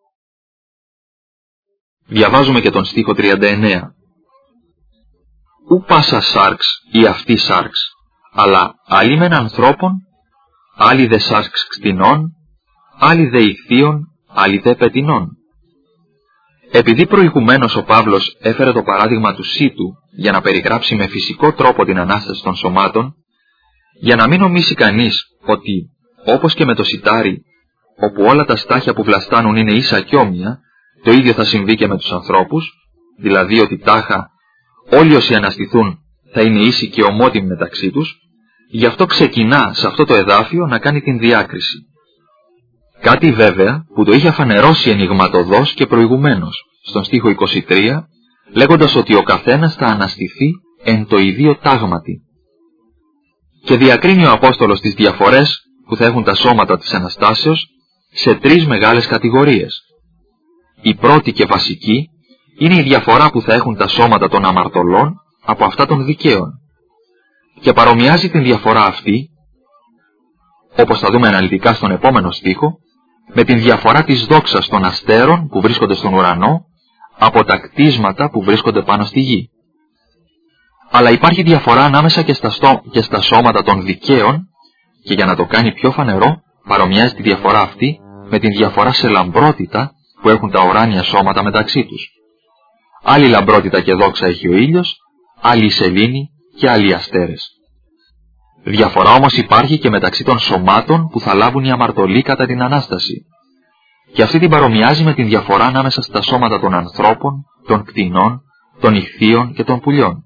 Διαβάζουμε και τον στίχο 39. «Ου πάσα σάρξ ή αυτή σάρξ, αλλά άλλοι μεν ανθρώπων, άλλοι δε σάρξ κτηνών, άλλοι δε ηχθείων, άλλοι δε πετεινών». Επειδή προηγουμένως ο Παύλος έφερε το παράδειγμα του σύτου για να περιγράψει με φυσικό τρόπο την Ανάσταση των σωμάτων, για να μην νομίσει κανείς ότι, όπως και με το σιτάρι, όπου όλα τα στάχια που βλαστάνουν είναι ίσα και όμοια, το ίδιο θα συμβεί και με τους ανθρώπους, δηλαδή ότι τάχα όλοι όσοι αναστηθούν θα είναι ίσοι και ομότιμοι μεταξύ τους, γι' αυτό ξεκινά σε αυτό το εδάφιο να κάνει την διάκριση. Κάτι βέβαια που το είχε αφανερώσει ενιγματωδώς και προηγουμένως, στον στίχο 23, λέγοντας ότι ο καθένας θα αναστηθεί εν το ιδίο τάγματι. Και διακρίνει ο Απόστολος τις διαφορές που θα έχουν τα σώματα της Αναστάσεως σε τρεις μεγάλες κατηγορίες. Η πρώτη και βασική είναι η διαφορά που θα έχουν τα σώματα των αμαρτωλών από αυτά των δικαίων. Και παρομοιάζει την διαφορά αυτή, όπως θα δούμε αναλυτικά στον επόμενο στίχο, με την διαφορά της δόξας των αστέρων που βρίσκονται στον ουρανό από τα κτίσματα που βρίσκονται πάνω στη γη. Αλλά υπάρχει διαφορά ανάμεσα και στα σώματα των δικαίων, και για να το κάνει πιο φανερό, παρομοιάζει τη διαφορά αυτή με την διαφορά σε λαμπρότητα που έχουν τα ουράνια σώματα μεταξύ τους. Άλλη λαμπρότητα και δόξα έχει ο ήλιος, άλλη η σελήνη και άλλοι οι αστέρες. Διαφορά όμως υπάρχει και μεταξύ των σωμάτων που θα λάβουν οι αμαρτωλοί κατά την Ανάσταση. Και αυτή την παρομοιάζει με την διαφορά ανάμεσα στα σώματα των ανθρώπων, των κτηνών, των ηχθείων και των πουλιών.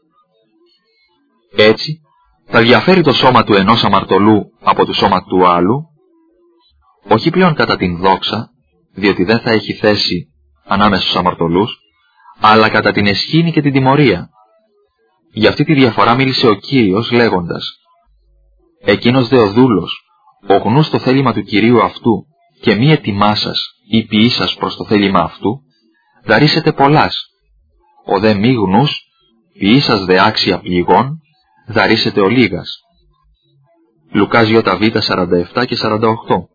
Έτσι, θα διαφέρει το σώμα του ενός αμαρτωλού από το σώμα του άλλου, όχι πλέον κατά την δόξα, διότι δεν θα έχει θέση ανάμεσα στους αμαρτωλούς, αλλά κατά την αισχήνη και την τιμωρία. Για αυτή τη διαφορά μίλησε ο Κύριος λέγοντας: Εκείνος δε ο δούλος, ο γνούς το θέλημα του Κυρίου αυτού και μη ετοιμάσας ή ποιήσας προς το θέλημα αυτού, δαρίσετε πολλάς. Ο δε μη γνούς, ποιήσας δε άξια πληγών, δαρίσετε ο λίγας. Λουκάς Ιβ 47 και 48.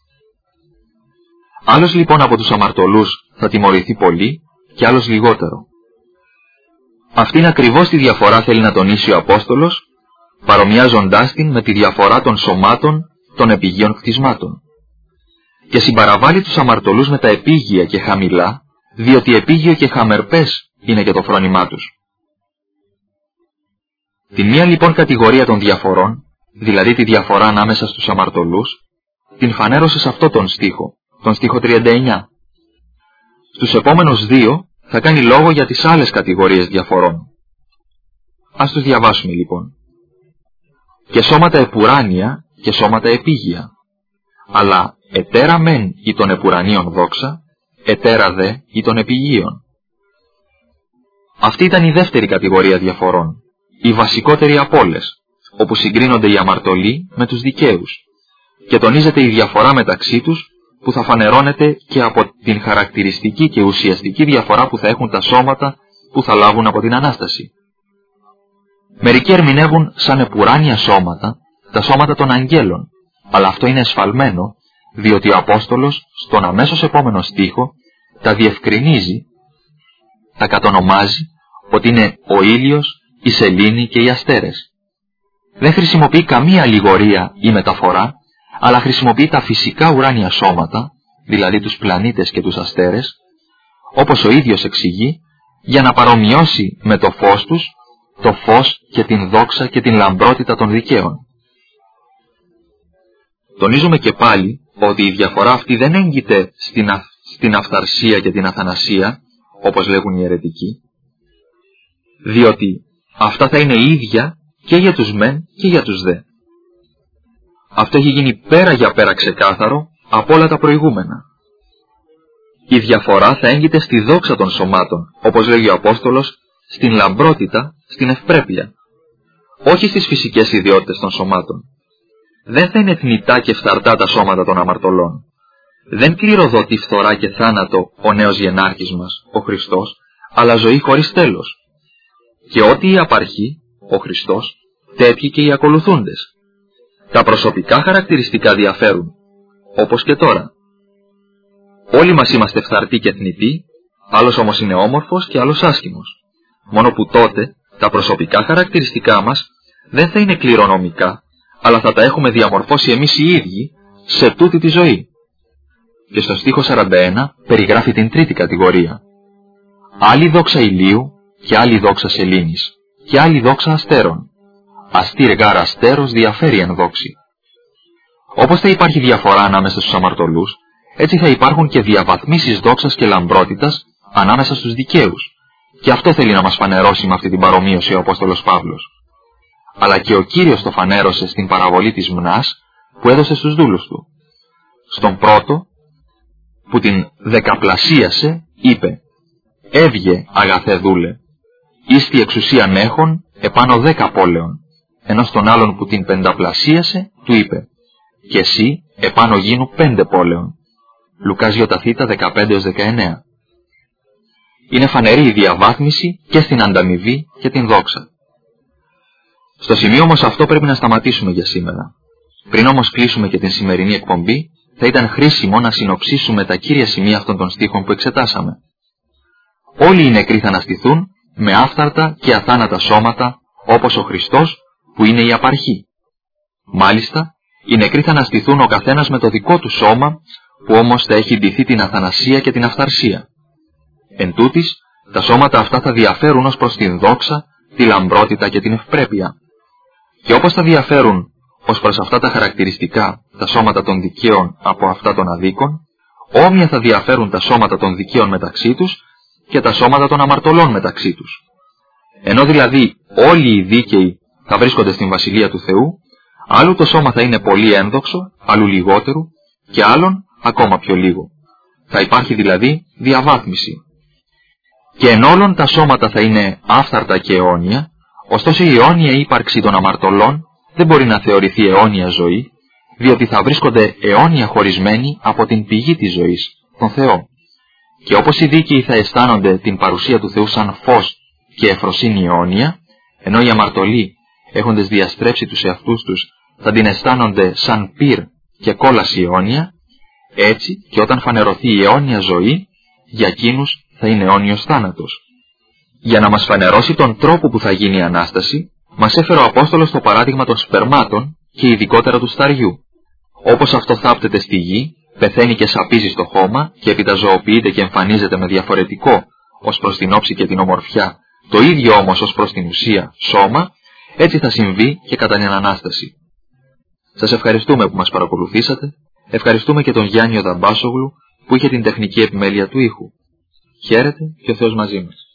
Άλλος λοιπόν από τους αμαρτωλούς θα τιμωρηθεί πολύ και άλλος λιγότερο. Αυτήν ακριβώς τη διαφορά θέλει να τονίσει ο Απόστολος, παρομοιάζοντάς την με τη διαφορά των σωμάτων των επιγείων κτισμάτων. Και συμπαραβάλλει τους αμαρτωλούς με τα επίγεια και χαμηλά, διότι επίγειο και χαμερπές είναι και το φρόνημά τους. Τη μία λοιπόν κατηγορία των διαφορών, δηλαδή τη διαφορά ανάμεσα στους αμαρτωλούς, την φανέρωσε σε αυτό τον στίχο, τον στίχο 39. Στους επόμενους δύο θα κάνει λόγο για τις άλλες κατηγορίες διαφορών. Ας τους διαβάσουμε λοιπόν. Και σώματα επουράνια και σώματα επίγεια. Αλλά ετέρα μεν ή των επουρανίων δόξα, ετέρα δε ή των επιγείων. Αυτή ήταν η δεύτερη κατηγορία διαφορών, η βασικότερη από όλες, όπου συγκρίνονται οι αμαρτωλοί με τους δικαίους, και τονίζεται η διαφορά μεταξύ τους που θα φανερώνεται και από την χαρακτηριστική και ουσιαστική διαφορά που θα έχουν τα σώματα που θα λάβουν από την Ανάσταση. Μερικοί ερμηνεύουν σαν επουράνια σώματα τα σώματα των αγγέλων, αλλά αυτό είναι εσφαλμένο, διότι ο Απόστολος στον αμέσως επόμενο στίχο τα διευκρινίζει, τα κατονομάζει ότι είναι ο ήλιος, η σελήνη και οι αστέρες. Δεν χρησιμοποιεί καμία αλληγορία ή μεταφορά, αλλά χρησιμοποιεί τα φυσικά ουράνια σώματα, δηλαδή τους πλανήτες και τους αστέρες, όπως ο ίδιος εξηγεί, για να παρομοιώσει με το φως τους, το φως και την δόξα και την λαμπρότητα των δικαίων. Τονίζουμε και πάλι ότι η διαφορά αυτή δεν έγκυται στην αυθαρσία και την αθανασία, όπως λέγουν οι αιρετικοί, διότι αυτά θα είναι ίδια και για τους μεν και για τους δε. Αυτό έχει γίνει πέρα για πέρα ξεκάθαρο από όλα τα προηγούμενα. Η διαφορά θα έγκυται στη δόξα των σωμάτων, όπως λέγει ο Απόστολος, στην λαμπρότητα, στην ευπρέπεια, όχι στις φυσικές ιδιότητες των σωμάτων. Δεν θα είναι θνητά και φθαρτά τα σώματα των αμαρτωλών. Δεν κληροδοτεί φθορά και θάνατο ο νέος γενάρχης μας, ο Χριστός, αλλά ζωή χωρίς τέλος. Και ό,τι η απαρχή, ο Χριστός, τέτοιοι και οι ακολουθούντες. Τα προσωπικά χαρακτηριστικά διαφέρουν, όπως και τώρα. Όλοι μας είμαστε φθαρτοί και θνητοί, άλλος όμως είναι όμορφος και άλλος άσχημος. Μόνο που τότε τα προσωπικά χαρακτηριστικά μας δεν θα είναι κληρονομικά, αλλά θα τα έχουμε διαμορφώσει εμείς οι ίδιοι σε τούτη τη ζωή. Και στο στίχο 41 περιγράφει την τρίτη κατηγορία. Άλλη δόξα ηλίου και άλλη δόξα σελήνης και άλλη δόξα αστέρων. Αστήρ γάρ αστέρος διαφέρει εν δόξη. Όπως θα υπάρχει διαφορά ανάμεσα στους αμαρτωλούς, έτσι θα υπάρχουν και διαβαθμίσεις δόξας και λαμπρότητας ανάμεσα στους δικαίους. Και αυτό θέλει να μας φανερώσει με αυτή την παρομοίωση ο Απόστολος Παύλος. Αλλά και ο Κύριος το φανέρωσε στην παραβολή της μνάς που έδωσε στους δούλους του. Στον πρώτο, που την δεκαπλασίασε, είπε «Έβγε, αγαθέ δούλε, ίστη εξουσίαν έχων επάνω 10 πόλεων», ενώ στον άλλον που την πενταπλασίασε, του είπε «Και εσύ επάνω γίνου 5 πόλεων». Λουκάς Ιβ 15-19. Είναι φανερή η διαβάθμιση και στην ανταμοιβή και την δόξα. Στο σημείο όμως αυτό πρέπει να σταματήσουμε για σήμερα. Πριν όμως κλείσουμε και την σημερινή εκπομπή, θα ήταν χρήσιμο να συνοψίσουμε τα κύρια σημεία αυτών των στίχων που εξετάσαμε. Όλοι οι νεκροί θα αναστηθούν με άφθαρτα και αθάνατα σώματα, όπως ο Χριστός που είναι η απαρχή. Μάλιστα, οι νεκροί θα αναστηθούν ο καθένας με το δικό του σώμα, που όμως θα έχει ντυθεί την αθανασία και την αυθαρσία. Εν τούτοις, τα σώματα αυτά θα διαφέρουν ως προς την δόξα, τη λαμπρότητα και την ευπρέπεια. Και όπως θα διαφέρουν ως προς αυτά τα χαρακτηριστικά τα σώματα των δικαίων από αυτά των αδίκων, όμοια θα διαφέρουν τα σώματα των δικαίων μεταξύ τους και τα σώματα των αμαρτωλών μεταξύ τους. Ενώ δηλαδή όλοι οι δίκαιοι θα βρίσκονται στην Βασιλεία του Θεού, άλλου το σώμα θα είναι πολύ ένδοξο, άλλου λιγότερου και άλλων ακόμα πιο λίγο. Θα υπάρχει δηλαδή διαβάθμιση. Και εν όλων τα σώματα θα είναι άφθαρτα και αιώνια, ωστόσο η αιώνια ύπαρξη των αμαρτωλών δεν μπορεί να θεωρηθεί αιώνια ζωή, διότι θα βρίσκονται αιώνια χωρισμένοι από την πηγή της ζωής, τον Θεό. Και όπως οι δίκαιοι θα αισθάνονται την παρουσία του Θεού σαν φως και ευφροσύνη αιώνια, ενώ οι αμαρτωλοί, έχοντες διαστρέψει τους εαυτούς τους, θα την αισθάνονται σαν πυρ και κόλαση αιώνια, έτσι και όταν φανερωθεί η αιώνια ζωή, για εκείνους θα είναι αιώνιος θάνατος. Για να μας φανερώσει τον τρόπο που θα γίνει η Ανάσταση, μας έφερε ο Απόστολος το παράδειγμα των σπερμάτων και ειδικότερα του σταριού. Όπως αυτό θάπτεται στη γη, πεθαίνει και σαπίζει στο χώμα και επιταζωοποιείται και εμφανίζεται με διαφορετικό ως προς την όψη και την ομορφιά, το ίδιο όμως ως προς την ουσία σώμα, έτσι θα συμβεί και κατά την Ανάσταση. Σας ευχαριστούμε που μας παρακολουθήσατε, ευχαριστούμε και τον Γιάννη Δαμπάσογλου που είχε την τεχνική επιμέλεια του ήχου. Χαίρετε και ο Θεός μαζί μας.